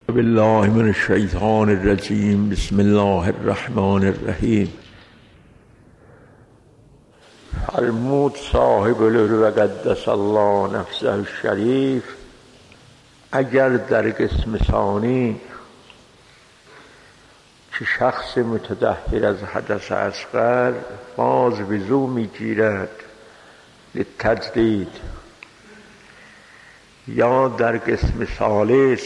بالله من الشیطان الرجیم. بسم الله الرحمن الرحیم. فرمود صاحب العلو و قدس الله نفسه الشریف، اگر در قسم ثانی که شخص متطهر از حدث اصغر باز وضو میگیرد للتجدید، یا در قسم ثالث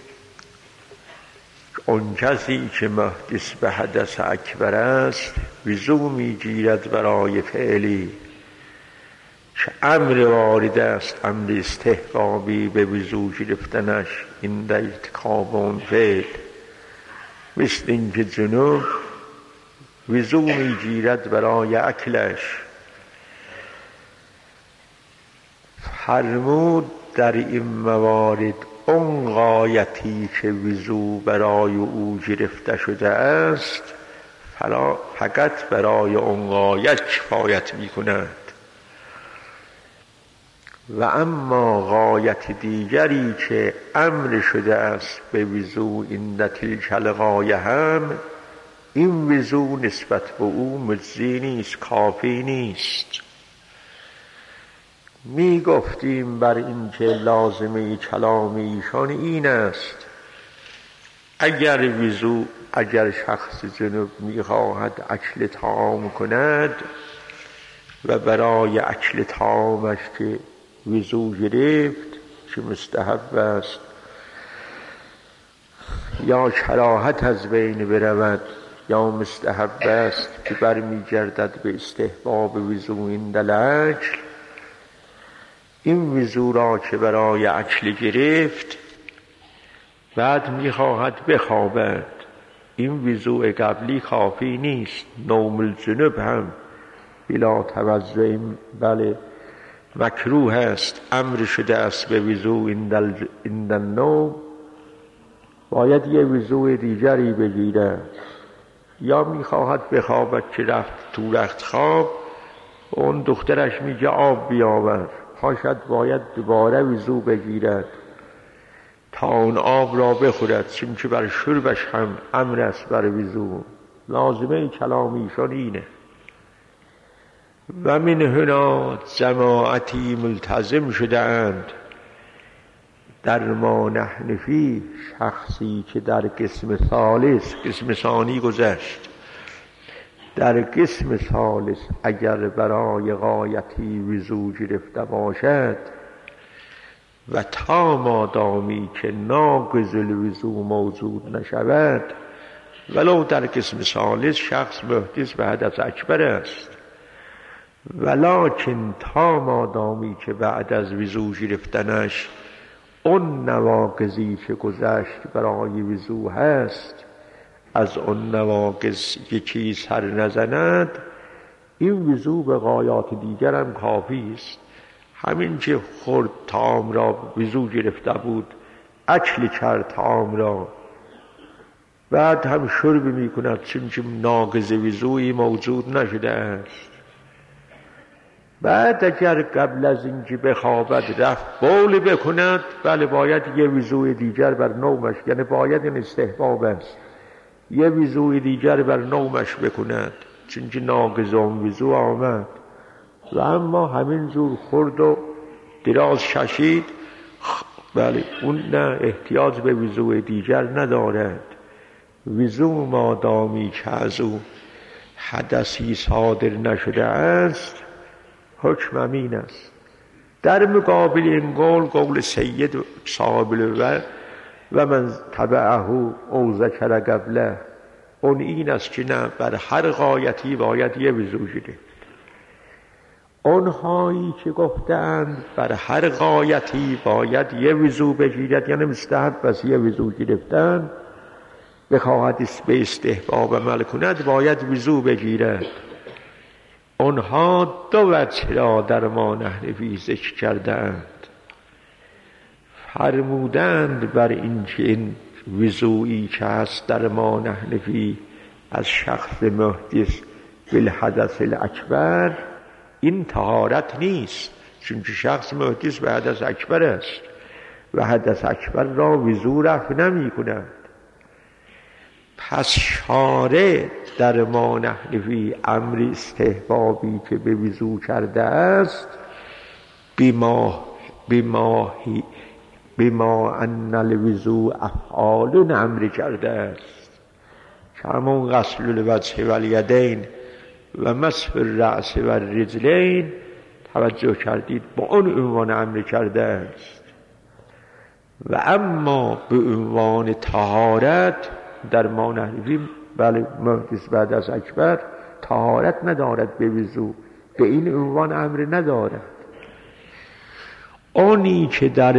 اون کسی که محدث به حدث اکبر است وضو میگیرد برای فعلی که امر وارد است، امر استحبابی به وضو گرفتنش این در ارتکاب اون فعل، مثل اینکه جنوب وضو میگیرد برای اکلش. فرمود در این موارد اون غایتی که وضو برای او گرفته شده است فقط برای اون غایت کفایت می کند، و اما غایت دیگری که امر شده است به وضو این تلک الغایه هم، این وضو نسبت به او مجزی نیست، کافی نیست. می گفتیم بر این که لازمه کلام ایشان این است اگر شخص جنوب می خواهد اکل طعام کند و برای اکل طعامش که وضو گرفت که مستحب است یا کراهت از بین برود یا مستحب است که برمی گردد به استحباب وضو عند الاکل، این وضو را که برای اکل گرفت بعد میخواهد بخوابد، این وضوء قبلی کافی نیست. نوم الجنب هم بلا توضع بله مکروه است، امر شده است به وضو عند النوم، باید یه وضوء دیگری بگیرد. یا میخواهد بخوابد که رفت تو رخت خواب، اون دخترش میگه آب بیاور، پاشد باید دوباره وضو بگیرد تا اون آب را بخورد، چون که بر شربش هم امر است بر وضو. لازمه کلامیشان اینه. و من هنا جماعتی ملتزم شده اند در ما نحن فیه، شخصی که در قسم ثالث، قسم ثانی گذشت، در قسم ثالث اگر برای غایتی وضو گرفته باشد و تا مادامی که ناقض الوضو موجود نشود، ولو در قسم ثالث شخص محدث به حدث اکبر است، ولکن تا مادامی که بعد از وضو گرفتنش اون نواقضی که گذشت برای وضو هست از اون نواقض یکی سر نزند، این وضو به غایات دیگر هم کافی است. همین که خورد طعام را وضو گرفته بود، اکل کرد طعام را، بعد هم شرب می کند چون که ناقض وضویی موجود نشده است. بعد اگر قبل از اینکه بخوابد رفت بول بکند، بله باید یه وضوء دیگر بر نومش، یعنی باید این استحباب است، یه وضوء دیگر بر نومش بکند چون که ناقض اون وضو آمد. و اما همین جور خورد و دراز کشید، بله اون نه احتیاج به وضوء دیگر ندارد. وضو مادامی که از او حدثی صادر نشده است حکم امین است. در مقابل این قول سید صاحب الوقت و من تبعه او ذکر قبله، اون این است که نه، بر هر غایتی باید یه وضو گرفت. اونهایی که گفتند بر هر غایتی باید یه وضو بگیرد، یعنی مستحب است یه وضو گرفتن، بخواهد به استحباب عمل کند باید وضو بگیرد. اونها دو وجه را در ما نحن فیه ذکر کردند. فرمودند بر این که این وضوئی که هست در ما نحن فیه از شخص محدث بالحدث الاکبر، این طهارت نیست، چون که شخص محدث به حدث اکبر است. و حدث اکبر را وضو رفع نمی کند. پس شارع در ما نحنفی امر استحبابی که به وضو کرده است بما ان الوضوء افعال امر کرده است، که همون غسل الوجه و الیدین و مسح الرأس و الرجلین توجه کردید با اون عنوان امر کرده است. و اما به عنوان طهارت در ما نحنفی بله محدث بعد از اکبر طهارت ندارد، به وضو به این عنوان امر ندارد. آنی که در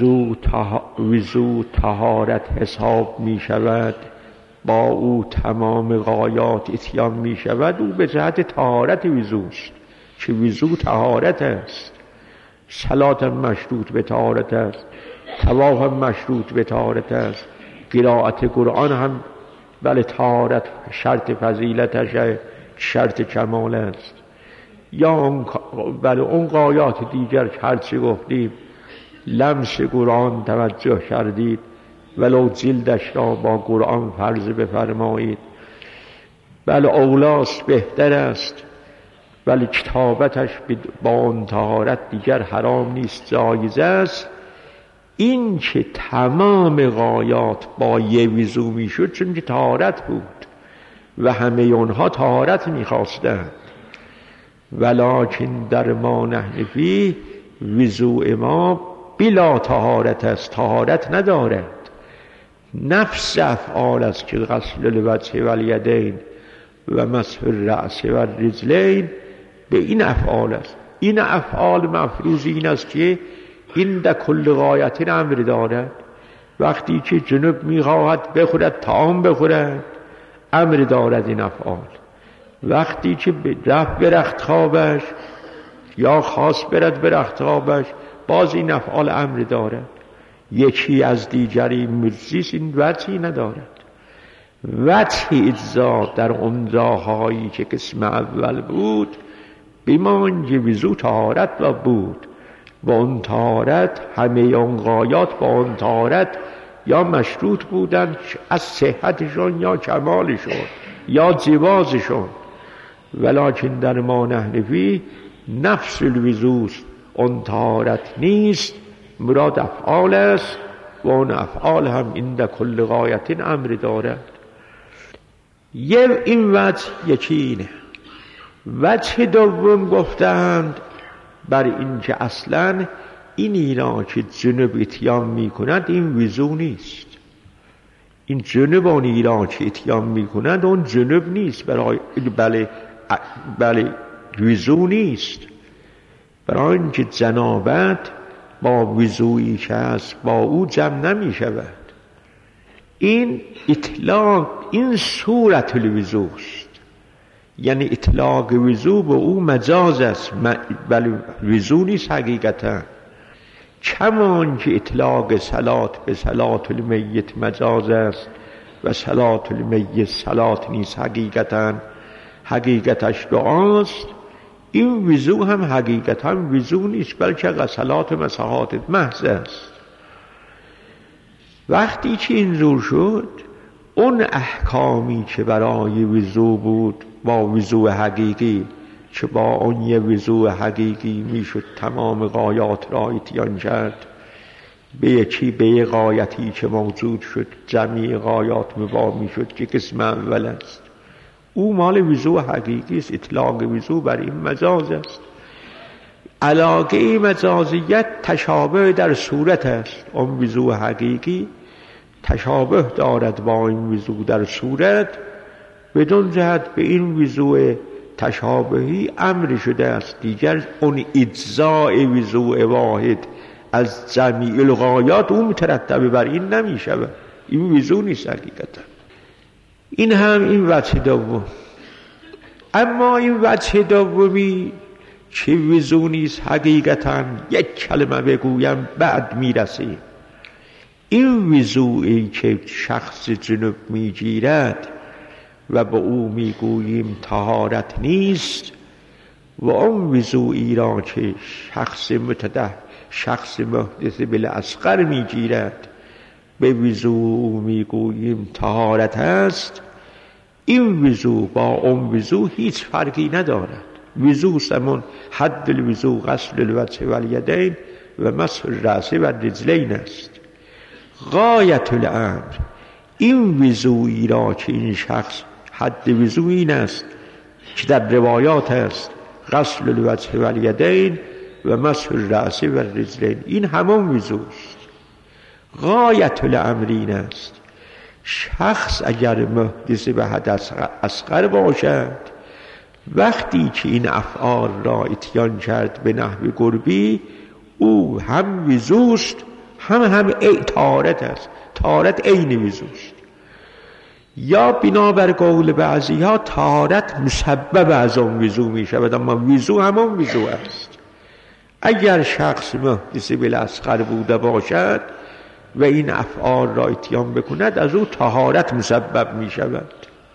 وضو طهارت حساب می شود، با او تمام غایات اتیان می شود، او به جهت طهارت وضوست که وضو طهارت است. صلات هم مشروط به طهارت است، طواف هم مشروط به طهارت است، قرائت قرآن هم بله طهارت شرط فضیلتش شرط کمال است. یا اون غایات دیگر که هرچی گفتیم، لمس قرآن توجه کردید ولو جلدش را با قرآن فرض بفرمایید، بله اولاست بهتر است، ولی کتابتش با اون طهارت دیگر حرام نیست، جایز است. این که تمام غایات با یه وضو میشد چون که طهارت بود و همه اونها طهارت میخواستند. ولکن در ما نحنفی وضوء ما بلا طهارت است، طهارت ندارد. نفس افعال است که غسل الوجه و الیدین و مسح الرأس و الرجلین به این افعال است. این افعال مفروض این است که این در کل غایت امر دارد. وقتی که جنوب میخواهد بخورد طعام بخورد، امر دارد این افعال. وقتی که رفت به رخت خوابش یا خواست برد به رخت خوابش، باز این افعال امر دارد. یکی از دیگری مرزیست، این وجهی ندارد. وجه اجزا در امضاهایی که قسم اول بود بیمان که وضو طهارت و بود و اون طهارت همه اون غایات با اون طهارت یا مشروط بودن از صحتشون یا کمالشون یا جوازشون. ولکن در ما نحنفی نفس الوضوست، اون طهارت نیست، مراد افعال است و اون افعال هم این در کل غایت امر دارد. این وجه یکی اینه. وجه دوم گفتند بر این که اصلا این اینا که جنوب اتیام می کند این وضو نیست. این جنوبان اینا که اتیام می کند اون جنوب نیست، برای بله وضو نیست. برای اینکه جنابت با وضویی که هست با او جمع نمی شود. این اطلاق این صورت الوضوست، یعنی اطلاق وضو به او مجاز است، بله وضو نیست حقیقتا. کمان که اطلاق صلات به صلات المیت مجاز است و صلات المیت صلات نیست حقیقتا، حقیقتش دعاست. این وضو هم حقیقتا وضو نیست، بلکه صلات مساحات محض است. وقتی که این زور شد، اون احکامی که برای وضو بود با وضو حقیقی، که با اون یه وضو حقیقی میشد تمام غایات را اتیان کرد، به یه غایتی که موجود شد جمعی غایات مبا میشد که قسم اول است، او مال وضو حقیقی است. اطلاق وضو بر این مجاز است. علاقه مجازیت تشابه در صورت است. اون وضو حقیقی تشابه دارد با این وضو در صورت، بدون جهت به این وضو تشابهی امر شده است. دیگر اون اجزاء وضو واحد از جمیع الغایات اون مترتب بر این نمی شود. این وضو نیست حقیقتا. این هم این وجه دوم. اما این وجه دومی که وضو نیست حقیقتا، یک کلمه بگویم بعد میرسیم. این وضوعی که شخص جنوب میگیرد و به او میگوییم طهارت نیست، و اون وضوعی را که شخص شخص محدث بالاصغر میگیرد به وضو میگوییم طهارت است، این وضو با اون وضو هیچ فرقی ندارد. وضو سمون حد الوضو غسل الوجه والیدین و مسح الرأس و الرجلین است. غایت الامر این وضویی را که این شخص حد وضو این است که در روایات است غسل الوجه والیدین و مسح الرأس و الرجلین، این همون وضوست. غایت الامر این است شخص اگر محدث به حدث اصغر باشد، وقتی که این افعال را اتیان کرد به نحو قربی، او هم وضوست هم طهارت است. طهارت عین وضوست. یا بنابر قول بعضی ها طهارت مسبب از اون وضو می شود، اما وضو همون وضو است. اگر شخص محدث بالاصغر بوده باشد و این افعال را اتیان بکند، از او طهارت مسبب می شود.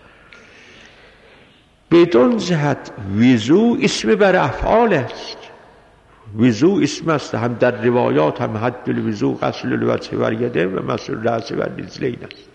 بدون جهت وضو اسم بر افعال است. وضو اسم است، هم در روایات هم حد الوضو غسل الوجه والیدین و مسح الرأس و الرجلین است.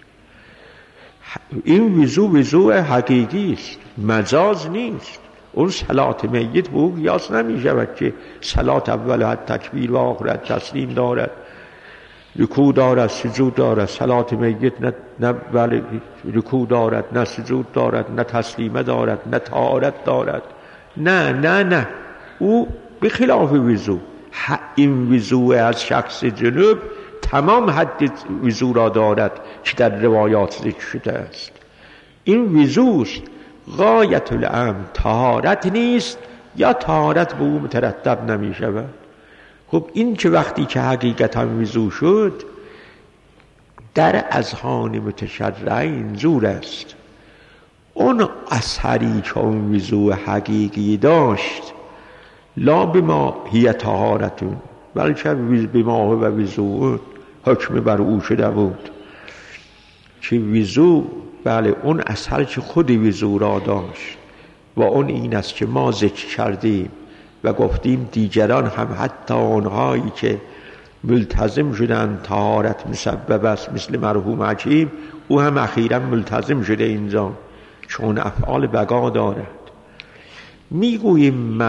این وضو حقیقی است، مجاز نیست. اون صلات میت به او قیاس نمی شود که صلات اول حد تکبیر و آخر تسلیم دارد، رکوع دارد، سجود دارد. صلات میت نه بله رکوع دارد، نه سجود دارد، نه تسلیمه دارد، نه طهارت دارد. نه او به خلاف وضو. این وضو از شخص جنوب تمام حد وضو را دارد که در روایات ذکر شده است. این وضوست. غایت الامر طهارت نیست، یا طهارت به او مترتب نمی شود. خب این که وقتی که حقیقتا وضو شد، در اذهان متشرعین زور است. اون اثری که اون وضو حقیقی داشت، لا بما هی طهارتون، بلکه بما هو وضوء حکم بر او شده بود که وضو بله اون اثر که خود وضو را داشت، و اون این است که ما ذکر کردیم و گفتیم دیگران هم حتی اونهایی که ملتزم شدن طهارت مسبب است، مثل مرحوم حکیم، او هم اخیراً ملتزم شده اینجا چون افعال بقا دارد. میگوییم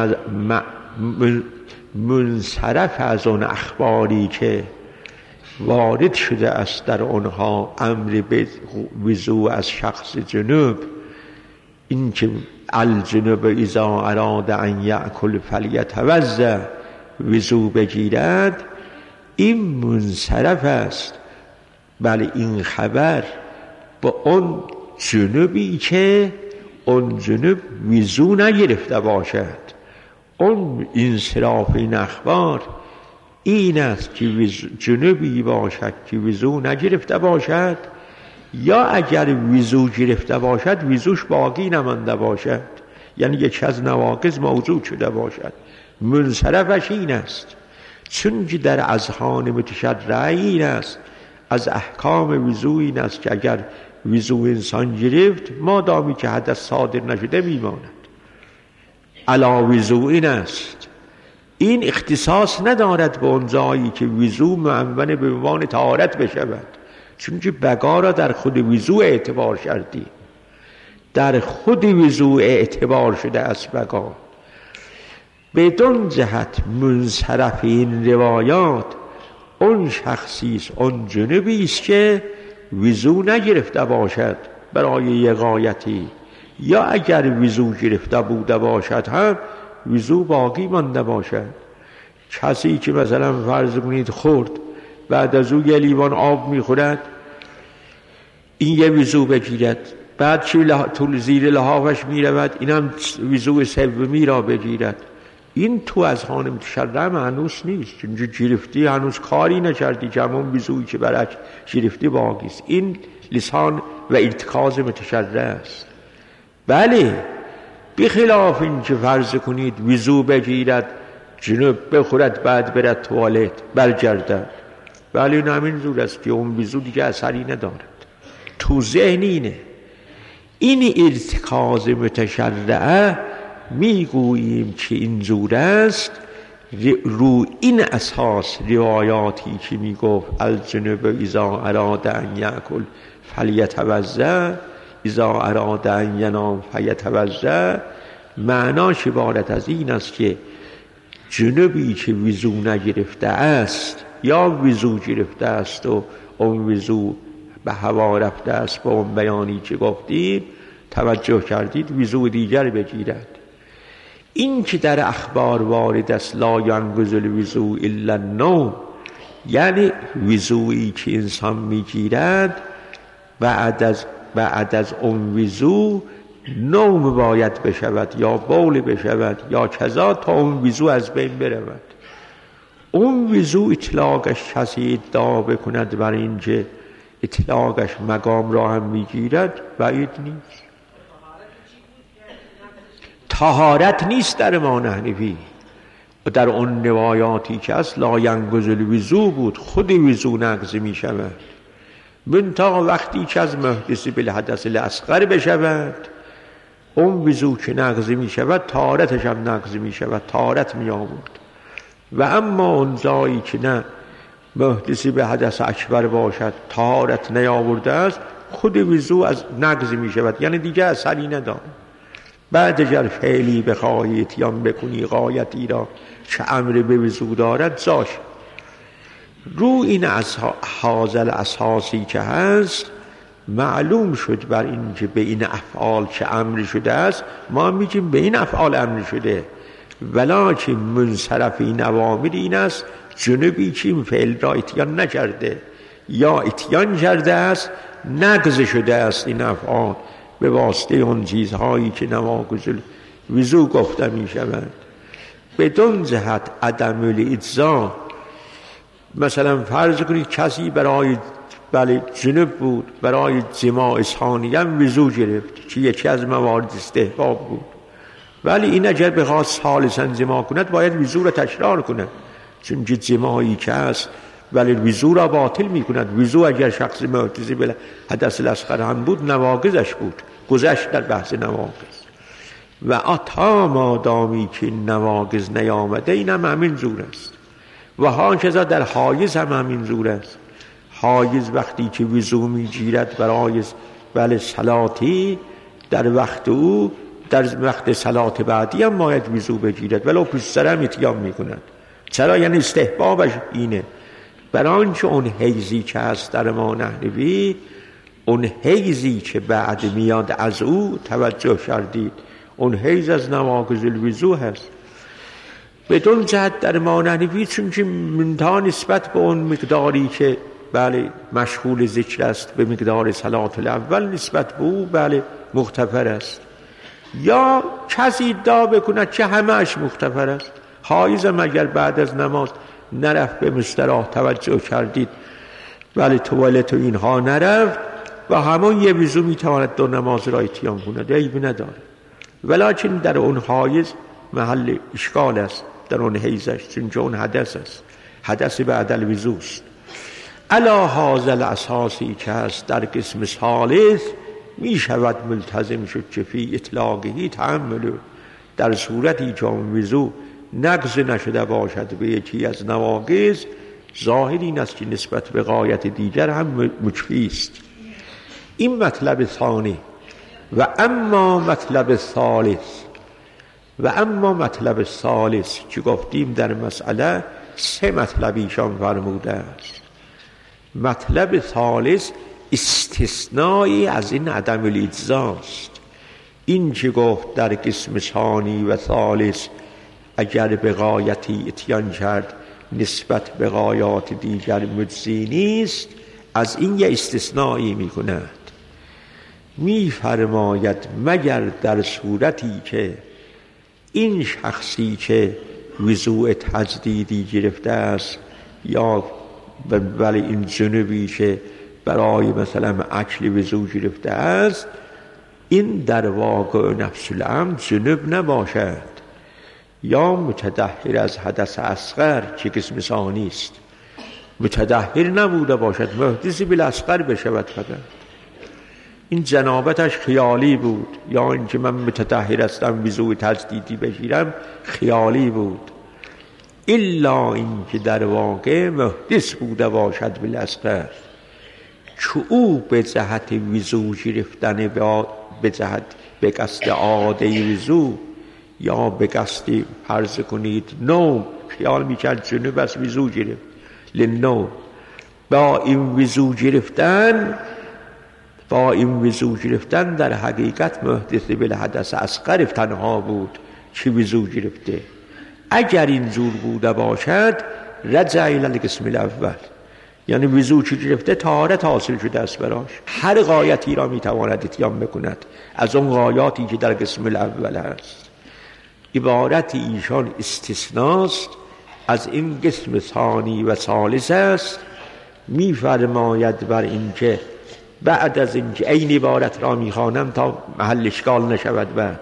منصرف از اون اخباری که وارد شده است در اونها امر به وضو از شخص جنوب، این که الجنوب اذا اراد ان یأکل فلیتوضأ، وضو بگیرد، این منصرف است. بله این خبر با اون جنوبی که اون جنوب وضو نگرفته باشد. اون انصراف این اخبار این است که جنوبی باشد که وضو نگرفته باشد، یا اگر وضو گرفته باشد وضوش باقی نمانده باشد، یعنی یک از نواقض موجود شده باشد. منصرفش این است، چون که در اذهان متشرعین است از احکام وضو این است که اگر وضو انسان گرفت، مادامی که حدث صادر نشده میماند. علا وضو این است، این اختصاص ندارد به اون جایی که وضو معون به عنوان طهارت بشود، چون که بقا را در خود وضو اعتبار کردیم. در خود وضو اعتبار شده از بقا. بدون جهت منصرف این روایات اون شخصی است، اون جنبی است که وضو نگرفته باشد برای یه غایتی، یا اگر وضو گرفته بوده باشد هم وضو باقی مانده باشد. کسی که مثلا فرض کنید خورد، بعد از او یه لیوان آب میخورد، این یه وضو بگیرد، بعد که زیر لحافش میرود این هم وضو سومی را بگیرد. این تو از خانه متشرع معنوس نیست، چون گرفتی هنوز کاری نکردی که همون وضویی که برک گرفتی باقی است. این لسان و ارتکاز متشرع است. بله بخلاف این که فرض کنید وضو بگیرد، جنوب بخورد، بعد برد توالت برگردد، بله این همین زور است که اون وضو دیگه اثری ندارد. تو ذهن اینه. این ارتکاز متشرعه میگوییم که این زور است، رو این اساس روایاتی که میگفت الجنوب اذا اراد ان یأکل فلیتوضأ اذا اراد ان ینام فیتوضأ، معناش عبارت از این است که جنوبی که وضو نگرفته است یا وضو گرفته است و اون وضو به هوا رفته است، با اون بیانی که گفتیم توجه کردید، وضو دیگر بگیرد. این که در اخبار وارد است لا ینقض الوضوء الا النوم، یعنی وضویی که انسان میگیرد بعد از اون وضو نوم باید بشود یا بول بشود یا کذا تا اون وضو از بین برود. اون وضو اطلاقش کسی ادعا بکند بر اینکه اطلاقش مقام را هم میگیرد بعید نیست. طهارت نیست در امام حنفی، در اون روایاتی که هست لا ینقض الوضوء بود، خود وضو نقض می شود منتها وقتی که از محدث بالحدث الاصغر بشود، اون وضو که نقض می شود طهارتش هم نقض می شود، طهارت می آورد. و اما اون جایی که نه محدث به حدث اکبر باشد طهارت نیاورده است، خود وضو از نقض می شود، یعنی دیگه اثری نداره. بعد اگر فعلی بخواهی اتیان بکنی غایتی را که امر به وضو دارد زاش. رو این حاصل اساسی که هست معلوم شد بر این که به این افعال که امر شده است، ما میگیم به این افعال امر شده، ولکن منصرف این اوامر این است جنبی که این فعل را اتیان نکرده یا اتیان کرده است نقض شده است این افعال به واسطه اون چیزهایی که نواقض الوضو گفته می شود. بدون جهت عدم الاجزا، مثلا فرض کنید کسی برای جنب بود، برای جماع ثانیه هم وضو گرفت که یکی از موارد استحباب بود، ولی این اگر بخواد ثالثا جماع کند باید وضو را تکرار کند، چون جماعی که هست ولی وضو را باطل می کند. وضو اگر شخص معتزی بلا حدث الاصغر هم بود نواقضش بود، گذشت در بحث نواقض. و تا مادامی که نواقض نیامده این هم همین زور است. و هاکذا در حایز هم همین زور است. حایز وقتی که وضو می گیرد برای صلاتی، در وقت او در وقت صلات بعدی هم باید وضو بگیرد ولو پیش سر هم اتیان می کند. چرا؟ یعنی استحبابش اینه. برای آنچه اون حیزی که هست در ما نحنوی، اون حیزی که بعد میاد از او توجه کردید، اون حیز از نواقض الوضو هست. بدون جهت در ما نحنوی چون که منتها نسبت به اون مقداری که مشغول ذکر است به مقدار صلات الاول، نسبت به او مغتفر است. یا کسی ادعا بکند که همهش مغتفر است. حایزم اگر بعد از نماز نرفت به مستراح توجه کردید توالت و اینها نرفت، و همون یه وضو میتواند دو نماز را اتیان کند، عیبی نداره. ولکن در اون حایز محل اشکال است، در اون حیزش، چون اون حدث است، حدث بعد الوضو است. علا هذا اساسی که هست در قسم ثالث می شود ملتزم شد که فی اطلاقی تعمل، در صورتی که اون وضو نقض نشده باشد به یکی از نواقض، ظاهر این است که نسبت به غایت دیگر هم مکفی است. این مطلب ثانی. و اما مطلب ثالث که گفتیم در مسئله سه مطلبیشان فرموده است. مطلب ثالث استثنایی از این عدم الاجزاست. این که گفت در قسم ثانی و ثالث اگر به غایتی اتیان کرد نسبت به غایات دیگر مجزی نیست، از این یه استثنایی می کند. می فرماید مگر در صورتی که این شخصی که وضوء تجدیدی گرفته است یا این جنبی که برای مثلا اکل وضو گرفته است، این در واقع نفس الامر جنب نباشد یا متطهر از حدث اصغر که قسم ثانی است، متطهر نبوده باشد، محدث بالاصغر بشود، فقط این جنابتش خیالی بود، یا اینکه من متطهر هستم وضو تجدیدی بگیرم خیالی بود. الا این که در واقع محدث بوده باشد بالاصغر، چو او به جهت وضو گرفتن به جهت به قصد عاده وضو یا به قصد فرض کنید نوم، خیال میکرد جنوب از وضو گرفت لنوم، با این وضو گرفتن در حقیقت محدث بالحدث اصغر تنها بود که وضو گرفته. اگر این جور بوده باشد رجع الی القسم الاول، یعنی وضو که گرفته طهارت حاصل شده است براش، هر غایتی را میتواند اتیان بکند از اون غایاتی که در قسم الاول هست. عبارت ایشان استثناست از این قسم ثانی و ثالث است. میفرماید بر این که بعد از اینکه این عبارت را میخوانم تا محل اشکال نشود، بعد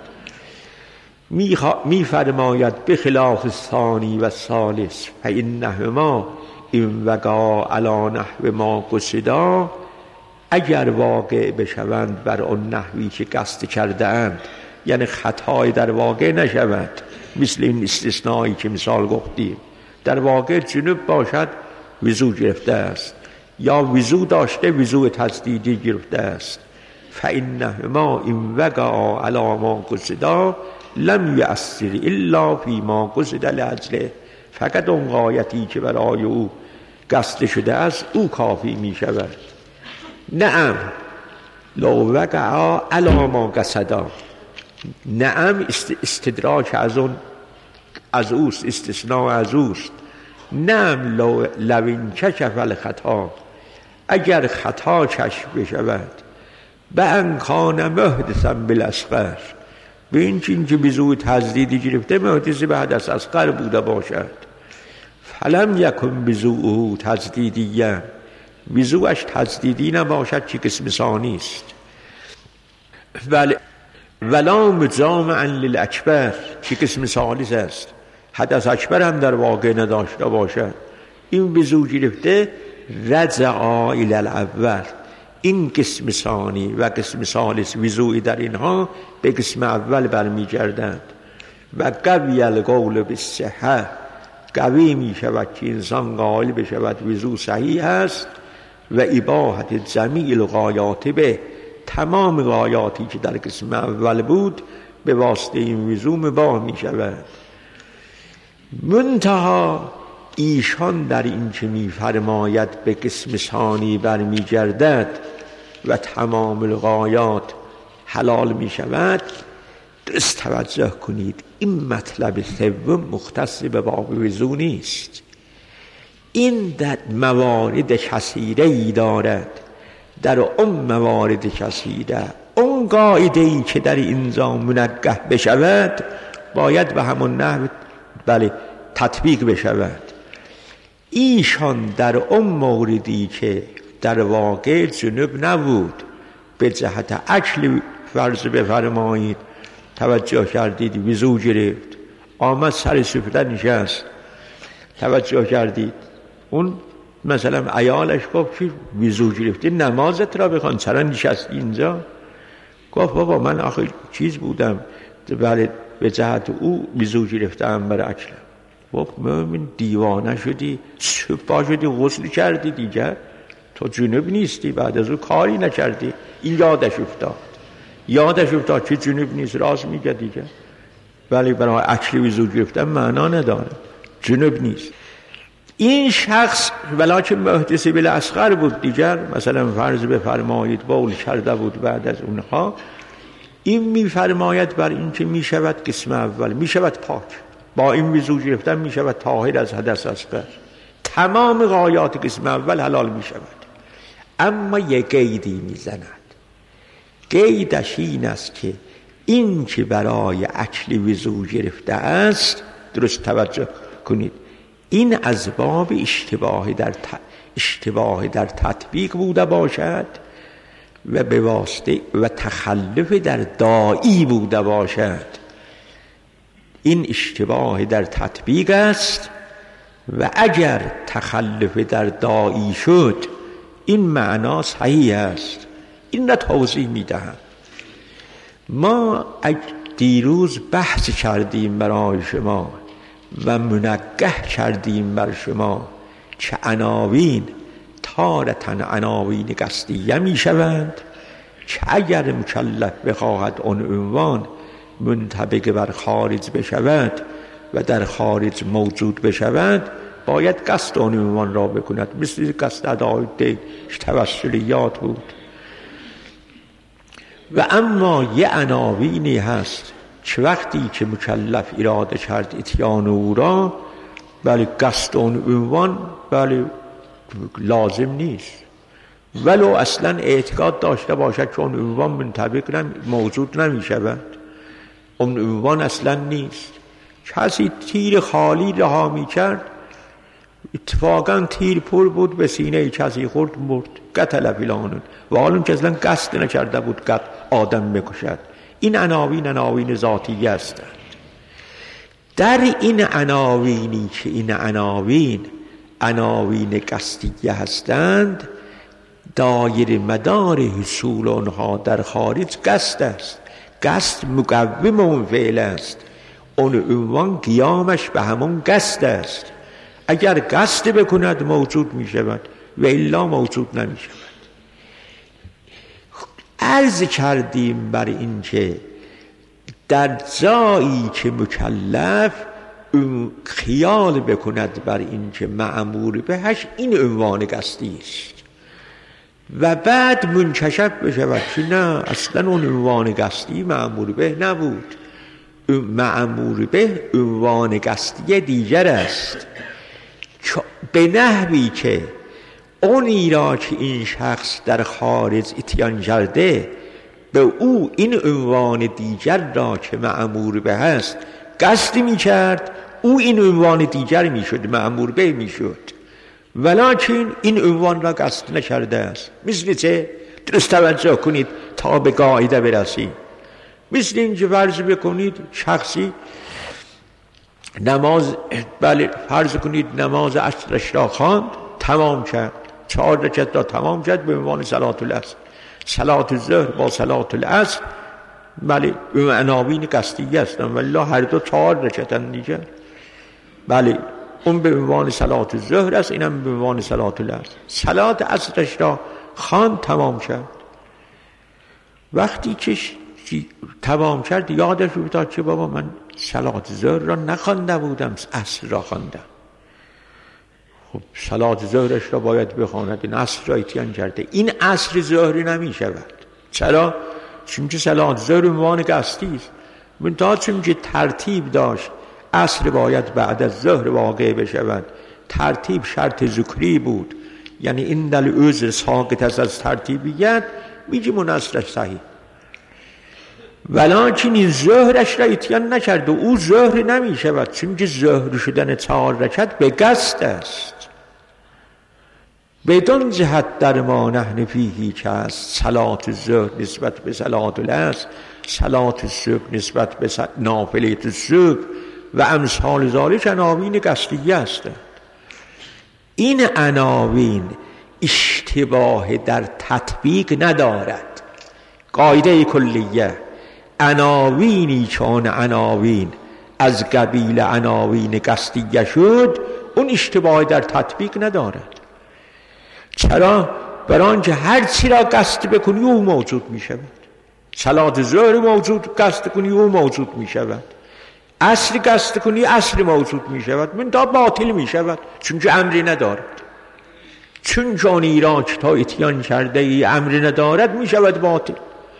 میفرماید بخلاف الثانی و الثالث فانهما این وقع علی نحو ما قصدا، اگر واقع بشوند بر آن نحوی که قصد کرده اند، یعنی خطای در واقع نشود، مثل این استثنایی که مثال گفتیم، در واقع جنوب باشد وضو گرفته است یا وضو داشته وضو تجدیدی گرفته است، فانهما این وقع علی ما قصدا لم یؤثر الا فی ما قصد لاجله، فقط اون غایتی که برای او قصد شده است او کافی می شود. نعم لو وقع علی ما قصدا، نعم استدراک از اوست، استثناء از اوست. نعم لو انکشف الخطا، اگر خطا کشف بشود به ان کان محدثا بالاصغر، به این چین که وضو تجدیدی گرفته محدث به حدث اصغر بوده باشد، فلم یکن وضوءه تجدیدیا، وضوءش تجدیدی نباشد که قسم ثانی است، ولا مجامعا للاکبر که قسم ثالث است، حدث اکبر هم در واقع نداشته باشد، این وضو گرفته رجع الی الاول، این قسم ثانی و قسم ثالث وضوعی در اینها به قسم اول برمیگردند. و قوی القول بالصحه، قوی می شود که انسان قائل بشود وضو صحیح است، و اباحت جمیع الغایات به، تمام غایاتی که در قسم اول بود به واسطه این وضو مباح می شود. منتها ایشان در این که می فرماید به قسم ثانی برمی گردد و تمام الغایات حلال می شود، درست توجه کنید این مطلب سوم مختص به باب وضو نیست، این در موارد کثیره ای دارد، در اون موارد کثیره اون قاعده ای که در اینجا منگه بشود باید به همون نحو تطبیق بشود. ایشان در اون موردی که در واقع جنوب نبود به جهت اکل فرض بفرمایید، توجه کردید وضو گرفت آمد سر سفره نشست، توجه کردید اون مثلا عیالش گفت که وضو گرفتی نمازت را بخوان، چرا نشستی اینجا؟ گفت بابا من آخه چیز بودم، به جهت او وضو گرفتم برای اکلم. گفت من دیوانه شدی، صبح شدی غسل کردی دیگر، تو جنوب نیستی، بعد از او کاری نکردی. این یادش افتاد که جنوب نیست، راست میگه دیگر، ولی برای اکل وضو گرفتن معنا نداره، جنوب نیست. این شخص ولکن محدث بالاصغر بود دیگر، مثلا فرض بفرمایید بول کرده بود بعد از اونها، این میفرماید بر این که میشود قسم اول میشود پاک، با این وضو گرفتن میشود طاهر از حدث اصغر، تمام غایات قسم اول حلال میشود. اما یک قیدی میزند، قیدش این است که این که برای اکل وضو گرفته است، درست توجه کنید، این از باب اشتباه در تطبیق بوده باشد و به واسطه و تخلف در داعی بوده باشد. این اشتباه در تطبیق است و اگر تخلف در داعی شد این معنا صحیح است. این را توضیح میدهم. ما دیروز بحث کردیم برای شما و منگه کردیم بر شما چه عناوین تارتن عناوین قصدیه می شوند، که اگر مکلف بخواهد آن عنوان منطبق بر خارج بشود و در خارج موجود بشود باید قصد آن عنوان را بکند. مثل قصد ادای دیش توسلیات بود. و اما یه عناوینی هست که وقتی که مکلف اراده کرد اتیان او را، بله قصد آن عنوان بله لازم نیست، ولو اصلا اعتقاد داشته باشد که اون عنوان منطبق موجود نمی شود، اون عنوان اصلا نیست. کسی تیر خالی رها می کرد، اتفاقا تیر پر بود به سینه کسی خورد مرد، قتل فلانون، و حالا که اصلا قصد نکرده بود قتل آدم بکشد. این عناوین ذاتی هستند. در این عناوینی که این عناوین قصدیه هستند، دایر مدار حصول آنها در خارج قصد است. قصد مقوم اون فعل است، اون عنوان قیامش به همون قصد است. اگر قصد بکند موجود می شود و الا موجود نمی شود. عرض کردیم بر این که در جایی که مکلف خیال بکند بر این که مأمور بهش این عنوان قصدی است و بعد منکشف بشود که نه اصلا اون عنوان قصدی مأمور به نبود، مأمور به عنوان قصدی دیگر است، به نحوی که اونی را که این شخص در خارج اتیان کرده به او این عنوان دیگر را که مأمور به است قصد می کرد، او این عنوان دیگر می شد، مأمور به می شد، ولکن این عنوان را قصد نکرده است. مثل چه؟ درست توجه کنید تا به قاعده برسید. مثل اینکه فرض بکنید شخصی نماز، بله فرض کنید نماز عصرش را خواند، تمام کرد، 4 رکعت را تمام کرد به عنوان صلات العصر. صلات الظهر با صلات العصر بله عناوین قصدیه هستند، والله هر دو 4 رکعتن دیگه، بله اون به عنوان صلات الظهر است، اینم به عنوان صلات العصر. صلات عصرش را خواند، تمام کرد. وقتی که تمام کرد یادش افتاد که بابا من صلات ظهر را نخوانده بودم، عصر را خواندم. خب صلات ظهرش را باید بخواند، این عصر را اتیان کرده، این عصر ظهری نمی شود. چرا؟ چون که صلات ظهر عنوان قصدی است، منتها چون که ترتیب داشت عصر باید بعد از ظهر واقع بشود، ترتیب شرط ذکری بود، یعنی این دل عذر ساقط است از ترتیبیت، میگیم اون عصرش صحیح. ولکن این ظهرش را اتیان نکرد و او ظهر نمی شود، چون که ظهر شدن 4 رکعت به قصد است. بدون جهت در ما نحن فیهی که است صلات ظهر نسبت به صلات العصر، صلات الصبح نسبت به نافله الصبح و امثال ذالک عناوین قصدیه هستند. این عناوین اشتباه در تطبیق ندارد. قاعده کلیه، عناوینی چون عناوین از قبیل عناوین قصدیه شد، اون اشتباه در تطبیق ندارد. چرا؟ برای آنکه هر چی را قصد بکنی او موجود می شود. صلات ظهر موجود قصد کنی او موجود می شود، عصر قصد کنی عصر موجود می شود، من دا باطل می شود، چون که امری ندارد. چون جانی را که تا اتیان کرده ای امری ندارد می شود باطل.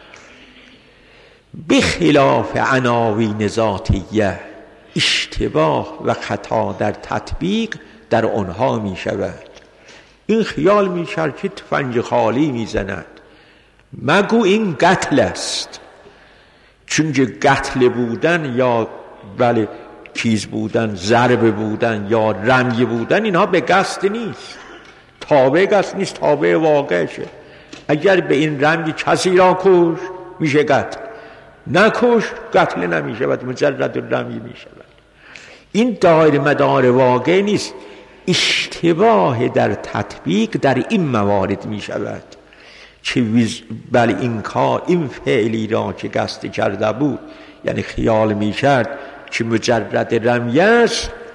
بخلاف عناوین ذاتیه، اشتباه و خطا در تطبیق در آنها می شود. این خیال می شود که تفنگ خالی می زند، مگو این قتل است، چون که قتل بودن یا بله چیز بودن، ضرب بودن یا رمی بودن، اینها به قصد نیست، تابع قصد نیست، تابع واقعشه. اگر به این رمی کسی را کش میشه قتل، نکش قتل نمی شود، مجرد رمی می شود. این دایر مدار واقع نیست، اشتباه در تطبیق در این موارد می شود که بله این کار، این فعلی را که قصد کرده بود، یعنی خیال می کرد که مجرد رمی است،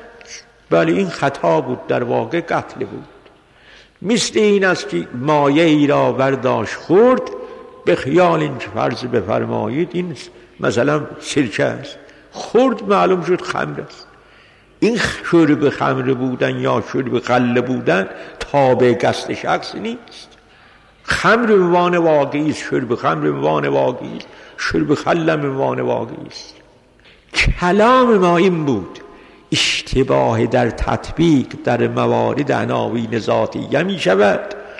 بله این خطا بود، در واقع قتل بود. مثل این است که مایه ای را برداشت خورد، به خیال این فرض بفرمایید این مثلا سرکه است، خورد معلوم شد خمر است. این شرب خمر بودن یا شرب غله بودن تابع قصد شخص نیست. خمر عنوان واقعی است، شرب خمر عنوان واقعی است، شرب خل عنوان واقعی است. کلام ما این بود، اشتباه در تطبیق در موارد عناوین ذاتیه می شود،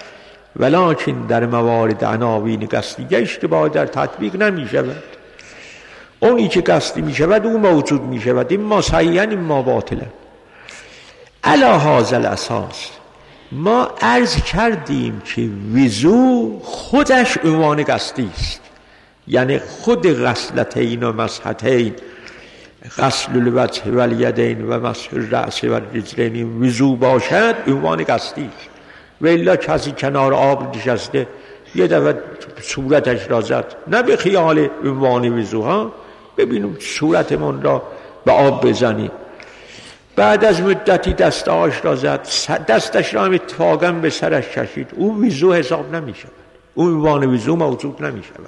ولکن در موارد عناوین قصدیه اشتباه در تطبیق نمی شود. اونی که قصدی می شود او موجود می شود، این ما صحیحاً این ما باطلا. علی هذا الاساس ما عرض کردیم که وضو خودش عنوان قصدی است، یعنی خود غسلتین و مسحتین، غسل الوجه و الیدین و مسح الرأس و الرجلین وضو باشد عنوان قصدی است. و الا کسی کنار آب نشسته یه دفعه صورتش را زد، نه به خیال عنوان وضو ها، ببینیم صورتمون را به آب بزنیم، بعد از مدتی دستش را زد، دستش را اتفاقا به سرش کشید، او وضو حساب نمی شود، او عنوان وضو موجود نمی شود.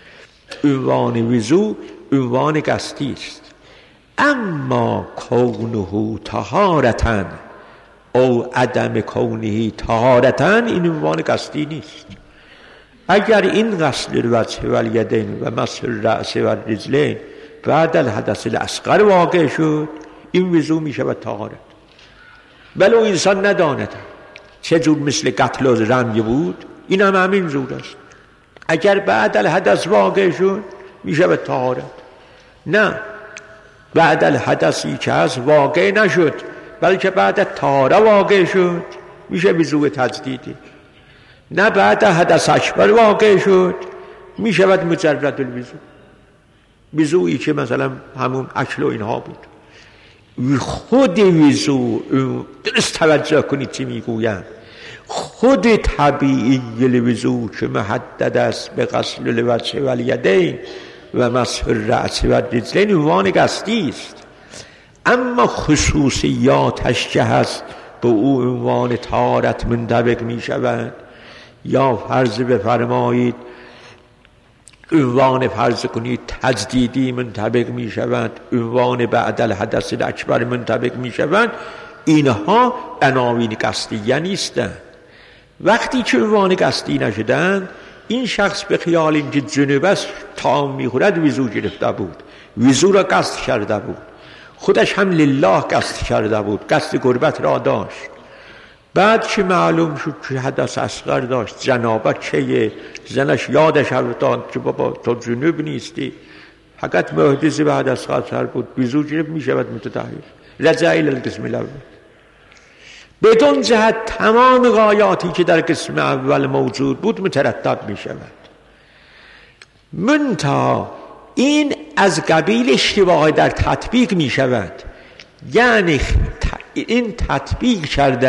عنوان وضو عنوان قصدی است. اما کونه طهارتن او عدم کونه طهارتن این عنوان قصدی نیست. اگر این غسل الوجه و الیدین و مسح الرأس و الرجلین بعد الحدث الاصغر واقع شد، این وضو می شود طهارت. ولو انسان نداند چه جور مثل قتل و رمی بود، این هم همین جور است. اگر بعد الحدث واقع شد می شود طهارت. نه، بعد الحدثی که از واقع نشد بلکه بعد طهاره واقع شد میشه وضو تجدیدی. نه بعد حدث اکبر واقع شد میشود مجرد الوضو، وضویی که مثلا همون اکل و اینها بود. خود وضو، درست توجه کنید چی میگویم، خود طبیعی الوضو که محدد است به غسل الوجه و الیدین و مسح الرأس و الرجلین عنوان قصدی است. اما خصوصیاتش که هست به او عنوان طهارت منطبق می شود، یا فرض بفرمایید عنوان فرض کنید تجدیدی منطبق می شود، عنوان بعد الحدث الاکبر منطبق می شود، اینها عناوین قصدیه نیستند. وقتی که عنوان قصدی نشدند، این شخص به خیال اینکه جنوب است طعام میخورد وضو گرفته بود، وضو را قصد کرده بود، خودش هم لله قصد کرده بود، قصد قربت را داشت. بعد که معلوم شد که حدث اصغر داشت، جنابت چیه، زنش یادش داد که بابا تو جنوب نیستی، فقط محدث به حدث اصغر بود، وضو گرفت، میشود متطهر. رجع الی القسم الاول. بدون جهت تمام غایاتی که در قسم اول موجود بود مترتب می شود. منتها این از قبیل اشتباه در تطبیق می شود، یعنی این تطبیق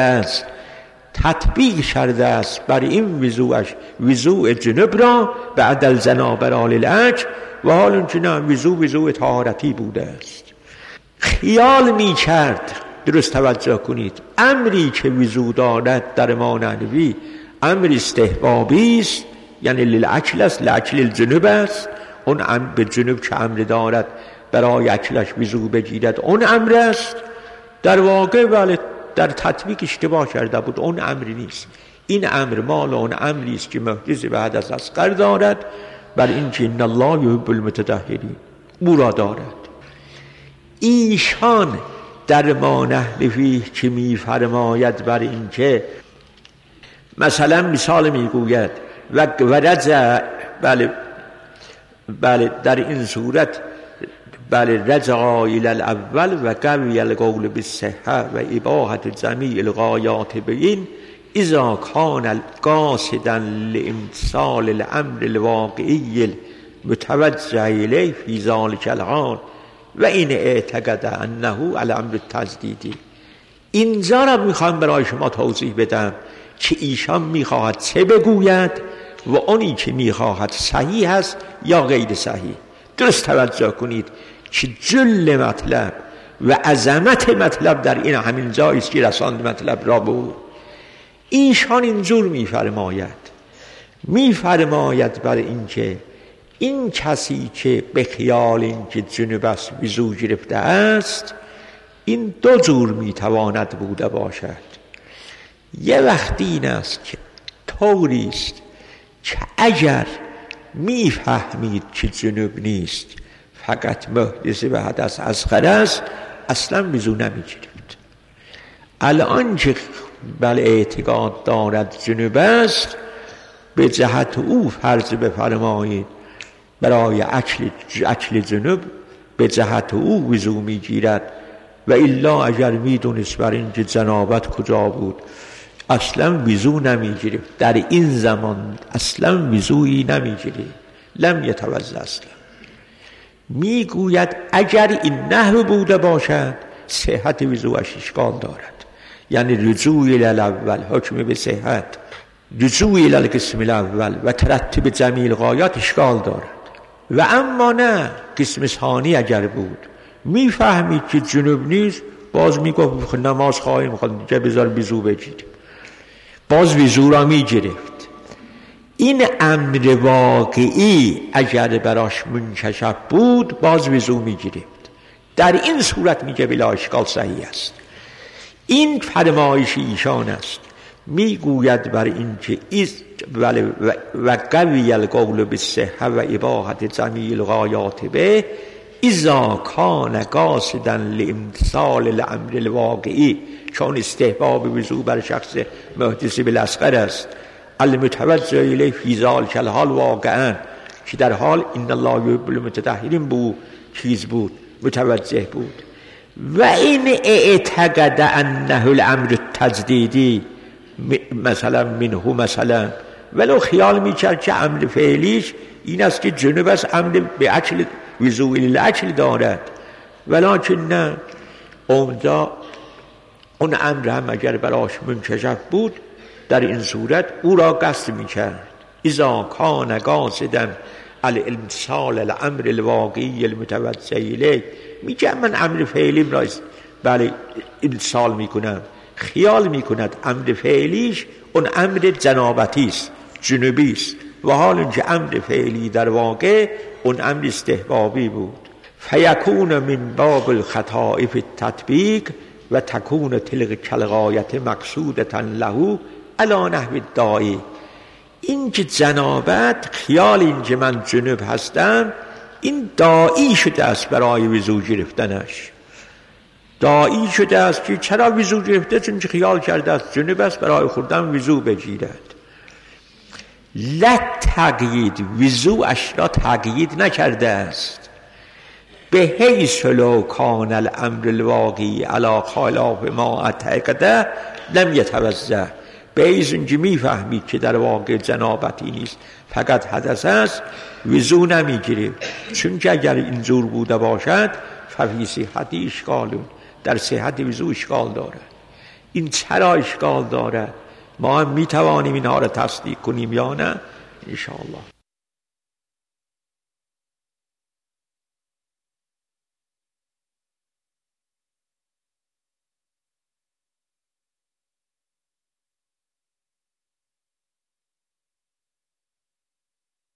کرده است بر این وضوء جنب را بعد الجنابه را للعجل، و حال اون نه وضوء طهارتی بوده است. خیال می کرد، درست توجه کنید، امری که وضو دارد در مانوی امر استحبابی است، یعنی للعجل است، لعجل الجنوب است. اون امر به جنوب که امر دارد برای عجلش وضو بگیرد اون امر است. در واقع ولی در تطبیق اشتباه کرده بود، اون امری نیست. این امر مال اون امری است که محدث به حدث اصغر دارد، بر این که ان الله یحب المتطهرین او را دارد. ایشان در ما نحلفی که می فرماید بر این که مثلا مثال می گوید و رجع، بله در این صورت رجع الى الاول و قوی القول بالصحه و اباحت جمیع الغایات بین اذا کان قاصدا لامتثال الامر الواقعی المتوجه الیه فی ذلک الحال و این اعتقد انه الامر التجدیدی. اینجا را میخوام برای شما توضیح بدم که ایشان میخواهد چه بگوید و اونی که میخواهد صحیح است یا غیر صحیح. درست توجه کنید که جل مطلب و عظمت مطلب در این همین جایی است که رساند مطلب را بود. ایشان اینجور میفرماید بر اینکه این کسی که به خیال اینکه جنوب است وضو گرفته است، این دو جور میتواند بوده باشد. یه وقتی این است که طوری است که اگر میفهمید که جنوب نیست، فقط محدث به حدث اصغر است، اصلا وضو نمیگیرد. الان که بل اعتقاد دارد جنوب است، به جهت او فرض بفرمایید برای اکل جنوب به جهت او وضو میگیرد، و الا اگر میدونست بر این که جنابت کجا بود اصلا وضو نمیگیره. در این زمان اصلا وضویی نمیگیره، لم یتوضا اصلا. میگوید اگر این نحو بوده باشد صحت وضوش اشکال دارد، یعنی رجوع الی الاول، حکم به صحت، رجوع الی القسم الاول و ترتب جمیع الغایات اشکال دارد. و اما نه، قسم ثانی اگر بود میفهمید که جنوب نیست، باز میگفت نماز خواهیم میخواد جا بذار وضو بگیریم، باز وضو را میگرفت. این امر واقعی اگر براش منکشف بود باز وضو میگرفت. در این صورت میگه بلا اشکال صحیح است. این فرمایش ایشان است. میگوید بر این که و قوی القول بالصحة و اباحة جمیع الغایات به اذا کان قاصدا لامتثال الامر الواقعی، چون استحباب وضو بر شخص محدث بالاصغر است، المتوجه الیه فی ذلک الحال واقعا، که در حال ان الله یحب المتطهرین بود، چیز بود، متوجه بود. و این اعتقد انه الامر التجدیدی مثلا منه، مثلا ولو خیال میکرد که امر فعلیش این است که جنوب است، امر به اکل وضو الاکل دارد، ولکن نه، اونجا اون امر هم اگر براش منکشف بود در این صورت او را قصد میکرد. اذا کان قاصدا الامتثال الامر الواقعی المتوجه الیه، میگه من امر فعلیم را بله امتثال میکنم، خیال میکند امر فعلیش اون امر جنابتی است، جنوبی است، و حال اینکه امر فعلی در واقع اون امر استحبابی بود. فیکون من باب الخطاء فی التطبیق و تکون تلک الغایة مقصودة له علی نحو الداعی. این که جنابت خیال اینکه من جنوب هستم، این داعی شده است برای وضو گرفتنش، داعی شده است که چرا وضو گرفته، چون که خیال کرده است جنوب است، برای خوردن وضو بگیرد. لا تقیید، وضو اشرا تقیید نکرده است. به حیث لو کان الامر الواقعی علی خلاف ما اعتقده لم یتوضا، به حیث اینکه میفهمید که در واقع جنابتی نیست، فقط حدث است، وضو نمیگیره. چون که اگر اینجور بوده باشد ففی صحتی اشکالون، در صحت وضو اشکال دارد. این چرا اشکال دارد؟ ما هم میتوانیم اینها را تصدیق کنیم یا نه؟ انشاءالله.